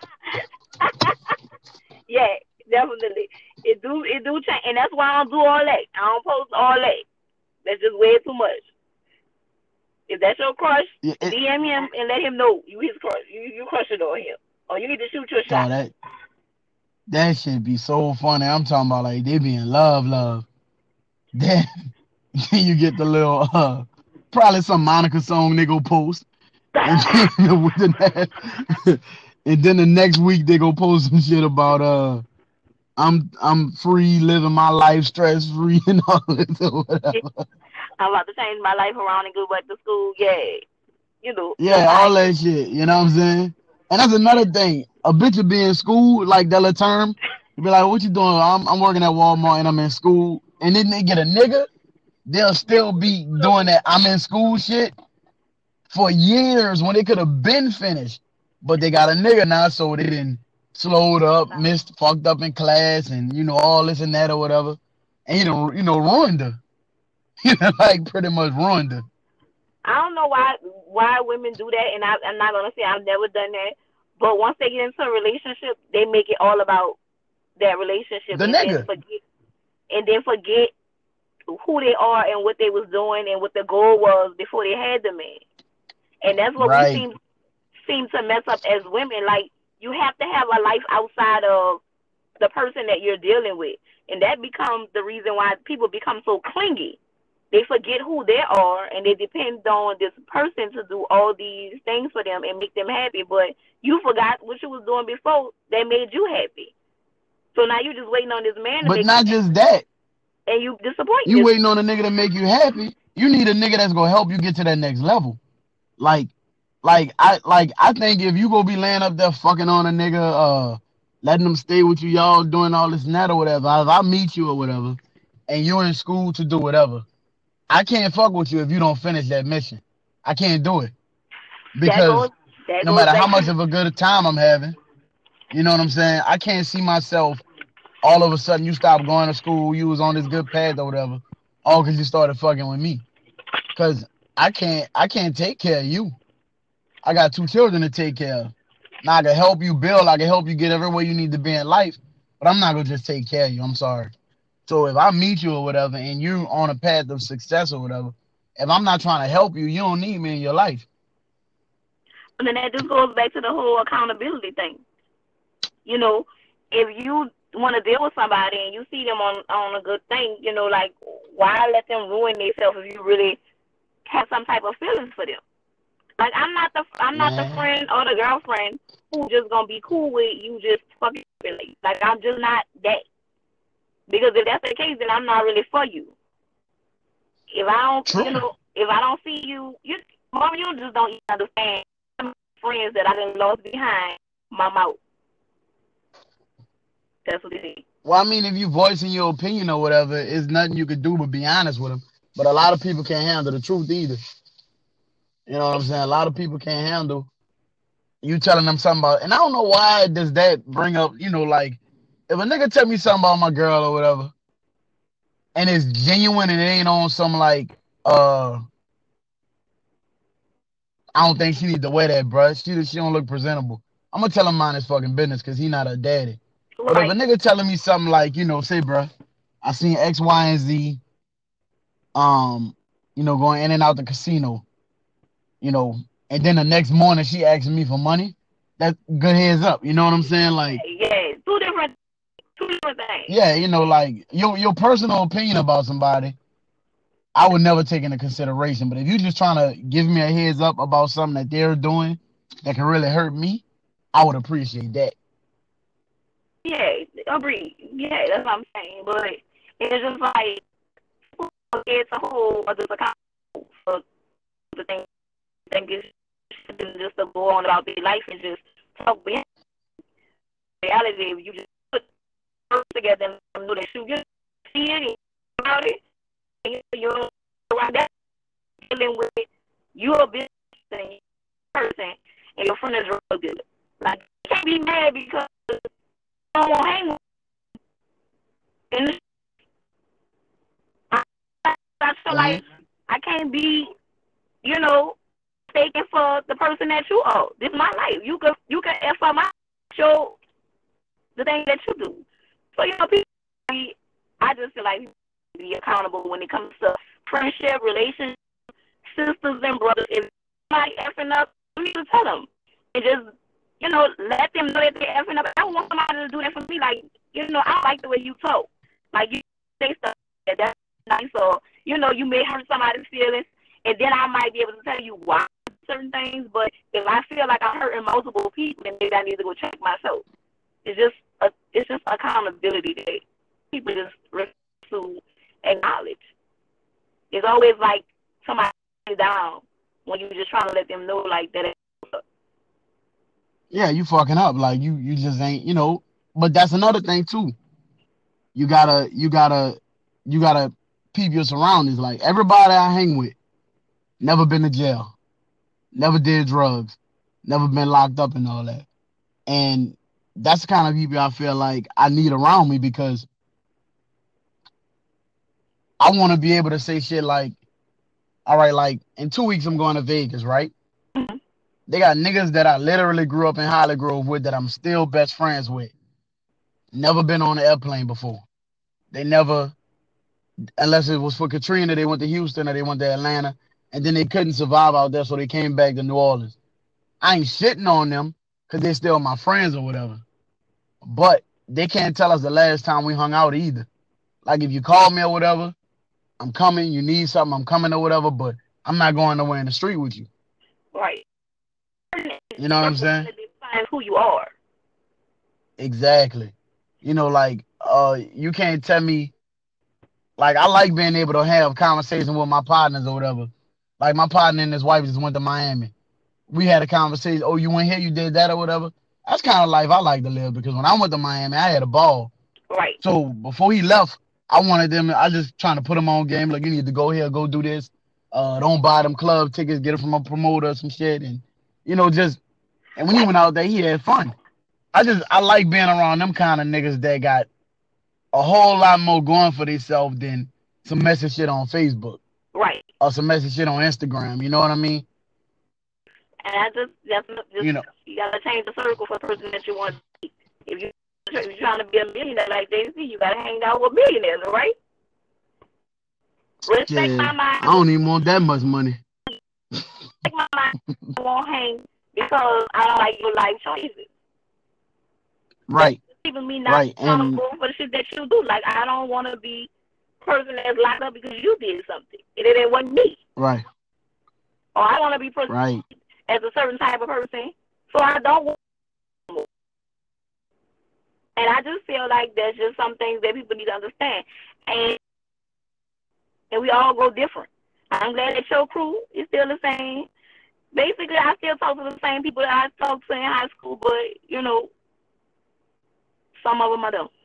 Yeah, definitely. It do it do change, and that's why I don't do all that. I don't post all that. That's just way too much. If that's your crush, yeah, it, D M him and let him know you his crush. You you crushing on him, or you need to shoot your shot. Oh, that that should be so funny. I'm talking about like they be in love, love. Then you get the little uh. Probably some Monica song they go post. And, and then the next week they go post some shit about uh I'm I'm free, living my life stress free and all this or whatever. I'm about to change my life around and go back to school. Yeah. You know. Yeah, all that shit. You know what I'm saying? And that's another thing. A bitch will be in school, like that little term. You be like, what you doing? I'm I'm working at Walmart and I'm in school. And then they get a nigga. They'll still be doing that I'm in school shit for years when they could have been finished. But they got a nigga now, so they didn't slowed up, missed, fucked up in class, and, you know, all this and that or whatever. And, you know, you know ruined her. You know, like, pretty much ruined her. I don't know why why women do that, and I, I'm not going to say I've never done that. But once they get into a relationship, they make it all about that relationship. The and nigga. Then forget, and then forget who they are and what they was doing and what the goal was before they had the man. And that's what right. we seem seem to mess up as women. Like, you have to have a life outside of the person that you're dealing with. And that becomes the reason why people become so clingy. They forget who they are and they depend on this person to do all these things for them and make them happy. But you forgot what you was doing before that made you happy. So now you're just waiting on this man to but make not you just happy. that. And you disappoint you. You waiting on a nigga to make you happy. You need a nigga that's gonna help you get to that next level. Like, like I like I think if you go be laying up there fucking on a nigga, uh, letting them stay with you, y'all doing all this and that or whatever. If I meet you or whatever, and you're in school to do whatever, I can't fuck with you if you don't finish that mission. I can't do it because that goes, that no matter how much of a good time I'm having, you know what I'm saying. I can't see myself. All of a sudden, you stopped going to school. You was on this good path or whatever, all because you started fucking with me. Because I can't, I can't take care of you. I got two children to take care of. Now I can help you build. I can help you get everywhere you need to be in life. But I'm not gonna just take care of you. I'm sorry. So if I meet you or whatever, and you're on a path of success or whatever, if I'm not trying to help you, you don't need me in your life. And then that just goes back to the whole accountability thing. You know, if you want to deal with somebody and you see them on, on a good thing, you know, like, why let them ruin themselves if you really have some type of feelings for them? Like, I'm not the I'm not yeah. the friend or the girlfriend who just gonna be cool with you just fucking really. Like, I'm just not that. Because if that's the case, then I'm not really for you. If I don't, True. you know, if I don't see you, you, mom, you just don't even understand friends that I done lost behind my mouth. That's what it is. Well, I mean, if you voicing your opinion or whatever, it's nothing you could do but be honest with them. But a lot of people can't handle the truth either. You know what I'm saying? A lot of people can't handle you telling them something about, and I don't know why does that bring up, you know, like, if a nigga tell me something about my girl or whatever, and it's genuine and it ain't on some like, uh, I don't think she need to wear that, bruh. She, she don't look presentable. I'm gonna tell him mind his fucking business because he not her daddy. Right. But if a nigga telling me something like, you know, say, bruh, I seen X, Y, and Z, um, you know, going in and out the casino, you know, and then the next morning she asking me for money, that's good heads up. You know what I'm saying? Like, yeah, two different. Two different things. Yeah, you know, like your your personal opinion about somebody, I would never take into consideration. But if you're just trying to give me a heads up about something that they're doing that can really hurt me, I would appreciate that. Yeah, agree. Yeah, that's what I'm saying. But it's just like it's a whole other account for the thing. Think it's just to go on about their life and just talk behind reality. If you just put words together and know that you just see it about it, and you're around that dealing with it, you're a business person and your friend is real good. Like you can't be mad because you don't want to hang with them. And I, I feel like I can't be, you know, taken for the person that you are. This is my life. You could you can F up my show the thing that you do. So you know, people, I just feel like be accountable when it comes to friendship, relationships, sisters and brothers. If somebody effing up, you need to tell them and just you know let them know that they're effing up. I don't want somebody to do that for me. Like you know, I like the way you talk. Like you say stuff that that's nice, or you know, you may hurt somebody's feelings, and then I might be able to tell you why certain things. But if I feel like I'm hurting multiple people, then maybe I need to go check myself. It's just a, it's just accountability that people just refuse to acknowledge. It's always like somebody down when you're just trying to let them know like that. Yeah, you fucking up. Like you, you just ain't, you know. But that's another thing too. You gotta, you gotta, you gotta peep your surroundings. Like everybody I hang with, never been to jail, never did drugs, never been locked up and all that. And that's the kind of people I feel like I need around me because I want to be able to say shit like, all right, like in two weeks I'm going to Vegas, right? Mm-hmm. They got niggas that I literally grew up in Holly Grove with that I'm still best friends with. Never been on an airplane before. They never, unless it was for Katrina, they went to Houston or they went to Atlanta, and then they couldn't survive out there, so they came back to New Orleans. I ain't shitting on them because they're still my friends or whatever. But they can't tell us the last time we hung out either. Like if you call me or whatever, I'm coming, you need something, I'm coming or whatever, but I'm not going nowhere in the street with you. Right. You know what I'm saying? Define who you are. Exactly. You know, like uh, you can't tell me. Like I like being able to have conversation with my partners or whatever. Like my partner and his wife just went to Miami. We had a conversation. Oh, you went here, you did that or whatever. That's kind of life I like to live because when I went to Miami, I had a ball. Right. So before he left, I wanted them. I just trying to put them on game. Like you need to go here, go do this. Uh, don't buy them club tickets. Get it from a promoter or some shit, and you know just. And when he went out there, he had fun. I just I like being around them kind of niggas that got a whole lot more going for themselves than some messy shit on Facebook. Right. Or some messy shit on Instagram. You know what I mean? And I just, that's just you know, you gotta change the circle for the person that you want to be. If you if you're trying to be a millionaire like Jay-Z, you gotta hang out with millionaires, right? Respect yeah, my mind. I don't even want that much money. Respect my mind. I won't hang because I don't like your life choices. Right. Even me not right. accountable for the shit that you do. Like I don't want to be a person that's locked up because you did something. It, it wasn't me. Right. Or I want to be person right. as a certain type of person, so I don't want to. And I just feel like there's just some things that people need to understand. And and we all go different. I'm glad that your crew is still the same. Basically, I still talk to the same people that I talked to in high school, but, you know, some of them I don't.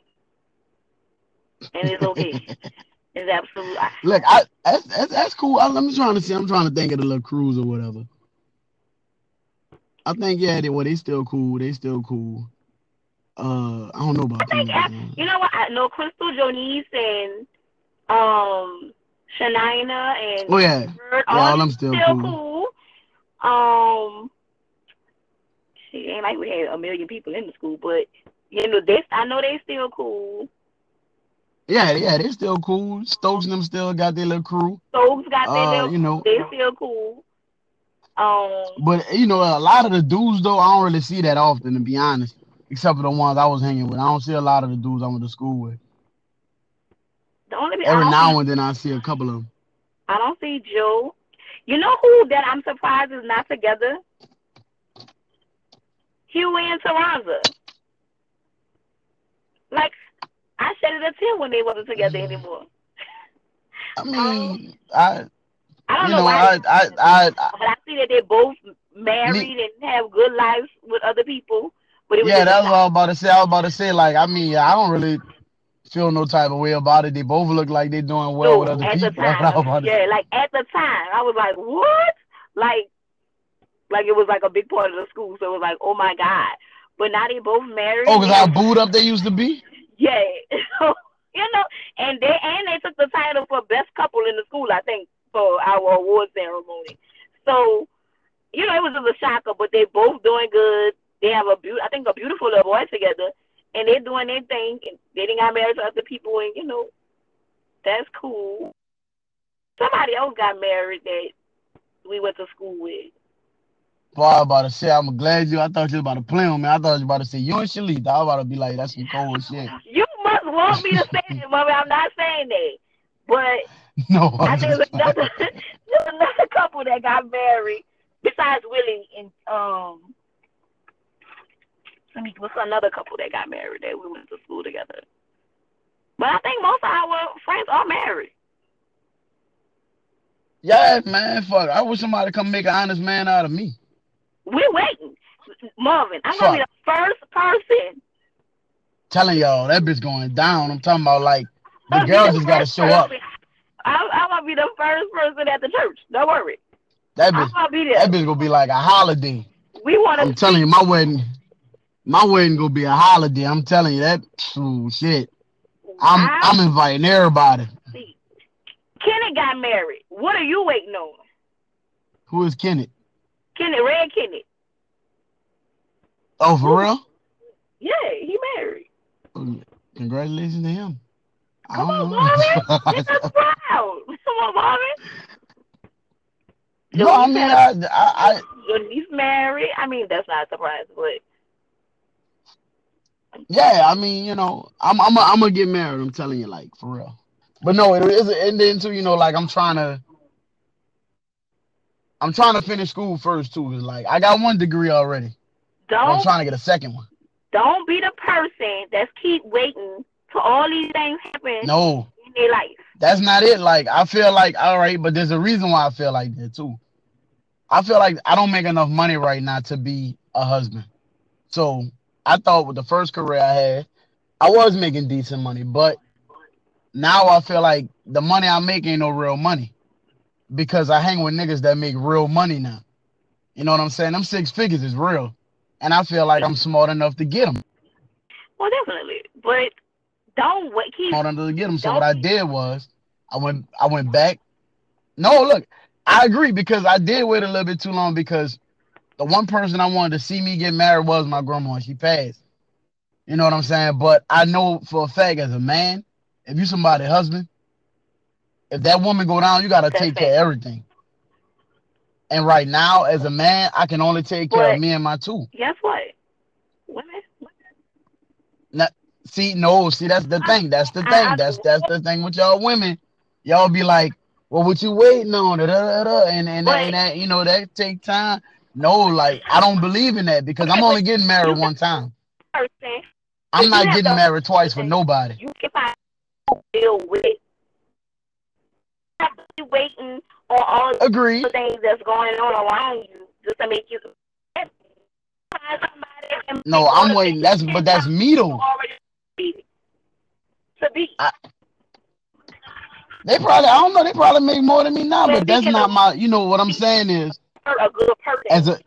And it's okay. It's absolutely. Look, I that's, that's, that's cool. I, I'm trying to see. I'm trying to think of the little crews or whatever. I think, yeah, they, well, they still cool. They still cool. Uh, I don't know about I think, I, you know what? I know Crystal, Jonice, and um, Shanina, and oh yeah, Bird, yeah, all, all them still, still cool. cool. Um, she ain't like we had a million people in the school, but you know, they I know they still cool. Yeah, yeah, they still cool. Stokes and them still got their little crew. Stokes got their uh, little, you know, they still cool. Um, but you know, a lot of the dudes though, I don't really see that often, to be honest. except for the ones I was hanging with. I don't see a lot of the dudes I went to school with. The only I Every don't now see, and then I see a couple of them. I don't see Joe. You know who that I'm surprised is not together? Huey and Taranza. Like, I shed a tear when they wasn't together anymore. I Um, mean, I I don't you know know, why, I I I, I but I see that they both me married and have good lives with other people. But it was yeah, just a that's what I shock. was about to say. I was about to say, like, I mean, I don't really feel no type of way about it. They both look like they're doing well with No, other at the people. That's what I was time, about to yeah, say. like at the time, I was like, what? Like, like it was like a big part of the school. So it was like, oh my god. But now they both married, Oh, and cause they how have, booed up they used to be? yeah. So you know, and they and they took the title for best couple in the school, I think, for our award ceremony. So you know, it was just a shocker, but they both doing good. They have a beaut, I think, a beautiful little boy together, and they're doing their thing. And they didn't got married to other people, and you know, that's cool. Somebody else got married that we went to school with. Boy, I was about to say, I'm glad you. I thought you was about to play on me. I thought you was about to say you and Shalita. I was about to be like, that's some cold shit. You must want me to say that, mommy. I'm not saying that, but No, I I'm think just there's playing. another there's another couple that got married besides Willie and um. Let me. What's another couple that got married that we went to school together? But I think most of our friends are married. Yeah, man, fuck. I wish somebody come make an honest man out of me. We're waiting, Marvin. I'm gonna be Fuck. the first person. Telling y'all, that bitch going down. I'm talking about like the I'm gonna be girls the just gotta first show up. person. I'm, I'm gonna be the first person at the church. Don't worry. That I'm bitch, gonna be that there. bitch gonna be like a holiday. We want I'm to telling see. you, my wedding, my wedding gonna be a holiday. I'm telling you that. Ooh, shit. I'm Wow. I'm inviting everybody. See, Kenny got married. What are you waiting on? Who is Kenneth? Kenny, Red Kenny. Oh, for Who? real? Yeah, he married. Oh, congratulations to him. I Come don't on, know. Marvin. Make us proud. Come on, Marvin. No, Your I niece mean, had a, I, I, your niece married. I mean, that's not a surprise, but yeah, I mean, you know, I'm I'm a, I'm gonna get married. I'm telling you, like for real. But no, it is, and then too, you know, like I'm trying to I'm trying to finish school first too. 'Cause, like I got one degree already, but I'm don't trying to get a second one. don't be the person that's keep waiting till all these things happen No, in their life. that's not it. Like I feel like all right, but there's a reason why I feel like that too. I feel like I don't make enough money right now to be a husband. So I thought with the first career I had, I was making decent money, but now I feel like the money I make ain't no real money because I hang with niggas that make real money now. You know what I'm saying? Them six figures is real, and I feel like I'm smart enough to get them. Well, definitely, but don't wait. Keep Smart enough to get them. So what don't. I did was I went I went back. No, look, I agree because I did wait a little bit too long because the one person I wanted to see me get married was my grandma. And she passed. You know what I'm saying? But I know for a fact as a man, if you somebody's husband, if that woman go down, you gotta That's take it. care of everything. And right now, as a man, I can only take care of But me and my two. guess what? Women. Now, see, no, see, that's the I, thing. That's the I, thing. I, That's that's the thing with y'all women. Y'all be like, well, what you waiting on? Da, da, da, da. And and that, and but that, you know, that take time. No, like I don't believe in that because I'm okay, but only getting married you got one time. the person. I'm If you not have getting the married twice for person, nobody. you can find deal with it. You have to be waiting on all the Agreed. things that's going on around you just to make you find somebody and No, make I'm motivate waiting. you That's ten but that's times me you though. already be to be. I, they probably I don't know. They probably make more than me now, Man, but that's being a, not my. You know what I'm saying is a good person. as a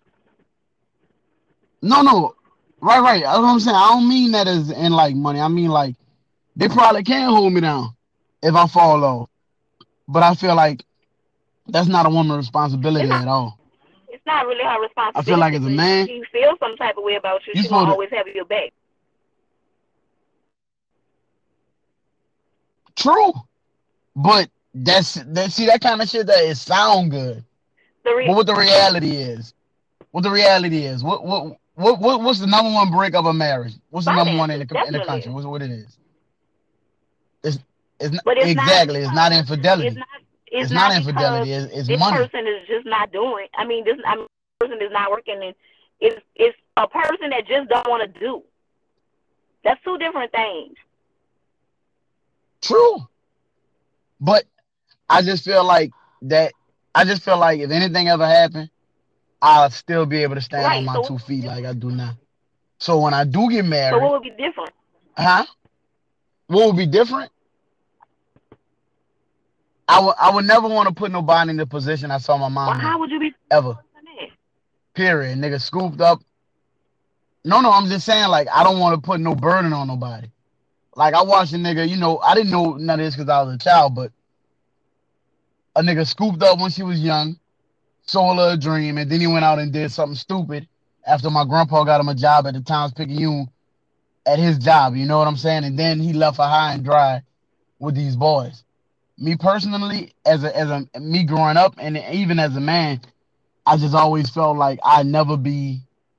no no right right. That's what I'm saying. I don't mean that as in like money. I mean like they probably can hold me down if I fall off. But I feel like that's not a woman's It's responsibility not. at all. It's not really her I feel like responsibility, as a but if man, she feels some type of way about you, you she gonna supposed to always have your back. true, but that's that. See that kind of shit that it sound good, The re- but what the reality is, what the reality is, what what what what what's the number one breakup of marriage? What's the number one in Finances, the in the definitely. country? What's what it is? It's it's not But it's not exactly. It's not because it's infidelity. not it's It's not not because infidelity. It's, it's this money. person is just not doing. I mean, this I mean, person is not working, and it's it's a person that just don't want to do. That's two different things. True, but I just feel like that. I just feel like if anything ever happened, I'll still be able to stand on Right. my So what two would be feet like different? I do now. So when I do get So what married, would be different? huh? What would be different? I would I would never want to put nobody in the position I saw my Well, mom in how would you be ever. that? Period. Nigga scooped up. No, no, I'm just saying like I don't want to put no burden on nobody. Like I watched a nigga, you know, I didn't know none of this because I was a child, but a nigga scooped up when she was young, sold her a dream, and then he went out and did something stupid after my grandpa got him a job at the Times Picayune at his job. You know what I'm saying? And then he left her high and dry with these boys. Me personally, as a as a me growing up, and even as a man, I just always felt like I'd never be,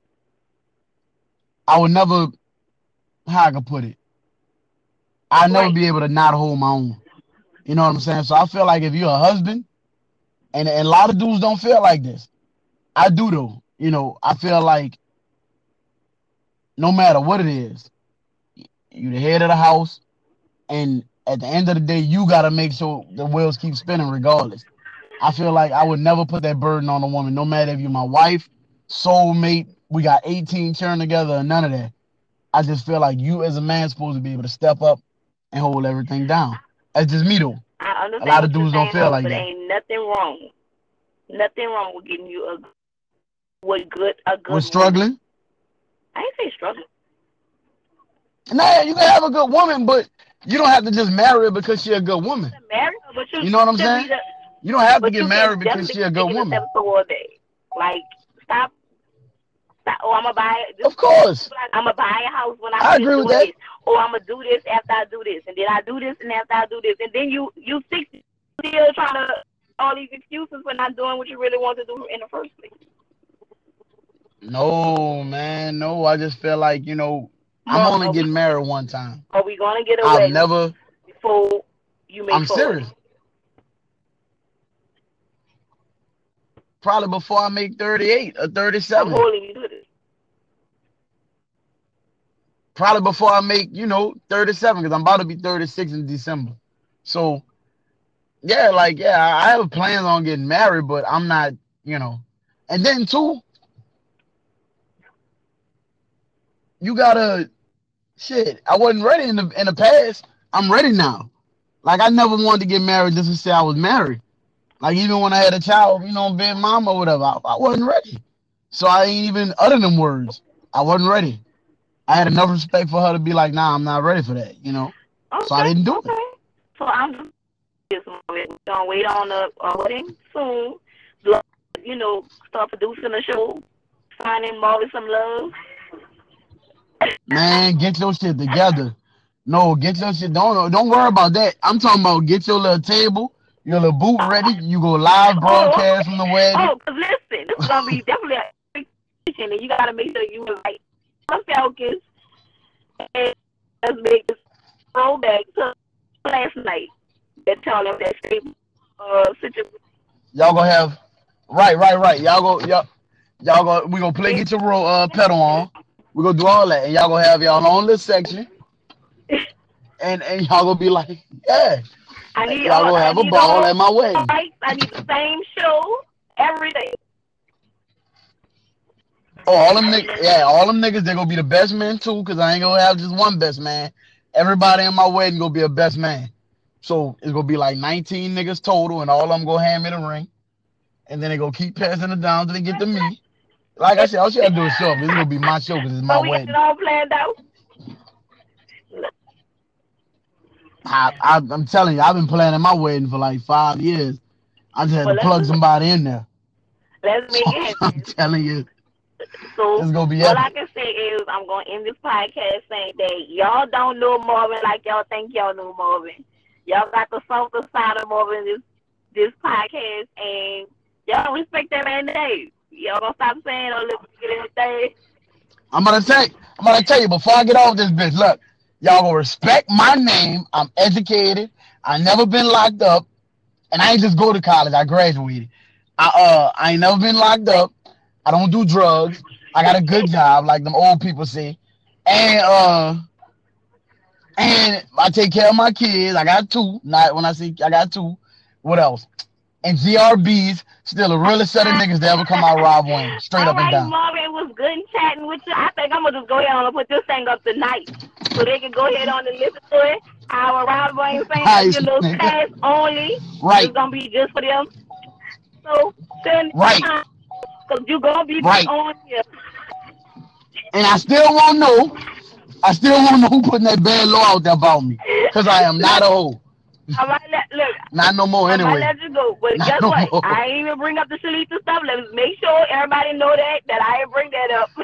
I would never, how I could put it, I'd never Right. be able to not hold my own. You know what I'm saying? So I feel like if you're a husband, and, and a lot of dudes don't feel like this. I do though. You know, I feel like no matter what it is, you the head of the house, and at the end of the day, you gotta make sure the wheels keep spinning regardless. I feel like I would never put that burden on a woman, no matter if you're my wife, soulmate, we got eighteen children together, and none of that. I just feel like you as a man supposed to be able to step up and hold everything down. That's just me though. I A understand lot of what you're dudes don't saying feel though, like but that. ain't nothing wrong. Nothing wrong with getting you a with good a We're good woman. struggling. I ain't say struggle. Nah, you can have a good woman, but you don't have to just marry her because she's a good woman. To marry her, but you You know what I'm should saying? be the You don't have to but get you can married because definitely she's a be good taking the woman. steps toward that. Like stop, stop oh I'm gonna buy this Of course. I'm gonna buy a house when I I finish agree with doing that. this. Or I'm gonna do this after I do this, and then I do this and after I do this, and then you you sixty still trying to all these excuses for not doing what you really want to do in the first place. No, man, no. I just feel like, you know, I'm Mom, only are we getting married one time. are we gonna get a I've wedding never, before you make I'm forty? serious. Probably before I make thirty-eight or I'm thirty-seven. holding you to this. Probably before I make, you know, thirty-seven, because I'm about to be thirty-six in December. So, yeah, like, yeah, I have plans on getting married, but I'm not, you know. And then, too, you gotta, shit, I wasn't ready in the in the past. I'm ready now. Like, I never wanted to get married just to say I was married. Like, even when I had a child, you know, being mom or whatever, I, I wasn't ready. So I ain't even utter them words. I wasn't ready. I had enough respect for her to be like, nah, I'm not ready for that, you know? So I Okay, didn't do it. okay. So I'm just this moment. We're gonna wait on a, a wedding soon. You know, start producing a show, finding Molly some love. Man, get your shit together. No, get your shit. Don't don't worry about that. I'm talking about get your little table, your little booth ready. You go live Oh, broadcast from okay. the wedding. Oh, cause listen, this is gonna be definitely a presentation, and you gotta make sure you like the Falcons and let's make this throwback to last night. That tell them that same uh situation. Y'all gonna have right, right, right. Y'all go y'all y'all go we gonna play get your roll uh pedal on. We gonna do all that, and y'all gonna have y'all own little section, and and y'all gonna be like, yeah, I need y'all all. gonna I have a need the ball whole at my wedding. rights. I need the same show every day. Oh, all them niggas, yeah, all them niggas, they gonna be the best men too, cause I ain't gonna have just one best man. Everybody in my wedding gonna be a best man. So it's gonna be like nineteen niggas total, and all of them gonna hand me the ring, and then they gonna keep passing it down till they get to me. Like I said, all she gotta do is show up. This is gonna be my show, cause it's my So we got it wedding. all planned out. I, I, I'm telling you, I've been planning my wedding for like five years. I just had Well, to let's plug do it. somebody in there. Let's So make it I'm happen. telling you, So it's gonna be all I epic. can say is I'm gonna end this podcast saying that y'all don't know Marvin like y'all think y'all know Marvin. Y'all got the softer side of Marvin this this podcast, and y'all don't respect that man name. Y'all gonna stop saying oh look get anything. I'm gonna say, I'm gonna tell you before I get off this bitch. Look, y'all gonna respect my name. I'm educated. I never been locked up, and I ain't just go to college. I graduated. I uh, I ain't never been locked up. I don't do drugs. I got a good job, like them old people say, and uh, and I take care of my kids. I got two. Not when I say I got two. What else? And G R B's still the realest set of niggas that ever come out Rob Wayne. Straight All up and right, down. Marvin, it was good chatting with you. I think I'm gonna just go ahead on and put this thing up tonight, so they can go ahead on and listen to it. Our Rob Wayne fans, Nice, you know, nigga. cash only. Right. It's gonna be just for them. So send Right. time, cause you gonna be Right. on here. And I still won't know. I still won't know who putting that bad law out there about me. Because I am not a hoe. I might let look. Not no more I might anyway. let you go, but Not guess no what? more. I ain't even bring up the Shalita stuff. Let's make sure everybody know that that I ain't bring that up.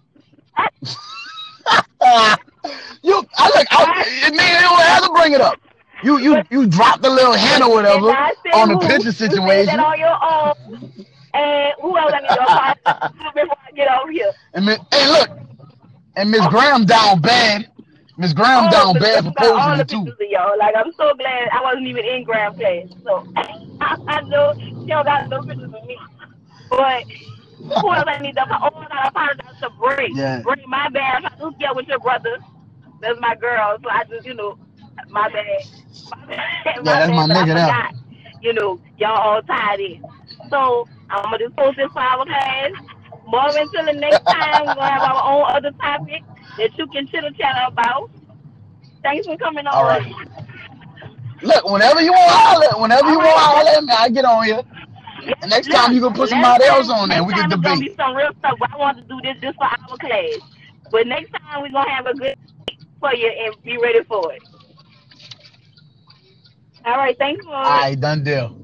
you, I look, I, it mean you don't have to bring it up. You, you, you dropped the little hint or whatever on the picture situation. You said that on your own. And who else I need to apologize before I get over here? And hey, look, and Miss Graham down bad. Miss Graham Oh, down but bad you for got all posting the it too. pictures of y'all. Like, I'm so glad I wasn't even in Graham class. So I know she don't got no pictures of me. But who else I need to apologize? Oh, I gotta apologize to Bray. Yeah. Bray, my bad. I do get with your brother. That's my girl. So I just, you know, my bad. My bad. Yeah, my that's bad, my but nigga I there. forgot. You know, y'all all tied in. So I'm gonna just post this for our class. More until the next time, we're gonna have our own other topic that you can chitter chat about. Thanks for coming on. All right. Look, whenever you want to holler, whenever All you right. want to holler at me, I get on here. Yes, And next look, time you can put somebody else on there, next we time can it's gonna debate. be some real stuff. I want to do this just for our class. But next time we're gonna have a good for you and be ready for it. All right, thanks for All right, done deal.